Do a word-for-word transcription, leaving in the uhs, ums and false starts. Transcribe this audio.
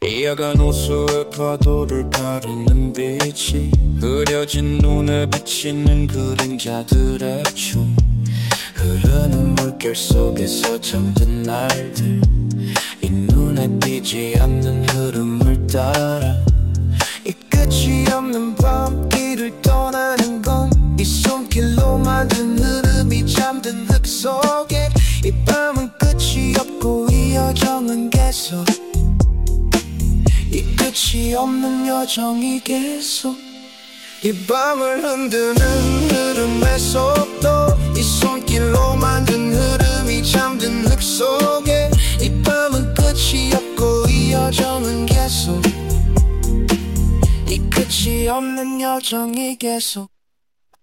이어간 호수의 파도를 가르는 빛이 흐려진 눈에 비치는 그림자들의 춤. 흐르는 물결 속에서 잠든 날들, 이 눈에 띄지 않는 흐름을 따라 이 끝이 없는 밤길을 떠나는 건 이 손길로 만든 흐름이 잠든 흙 속에. 이 밤은 끝이 없고 이 여정은 계속, 이 끝이 없는 여정이 계속. 이 밤을 흔드는 흐름의 속도, 이 손길로 만든 흐름이 잠든 흙 속에. 이 밤은 끝이 없고 이 여정은 계속, 이 끝이 없는 여정이 계속.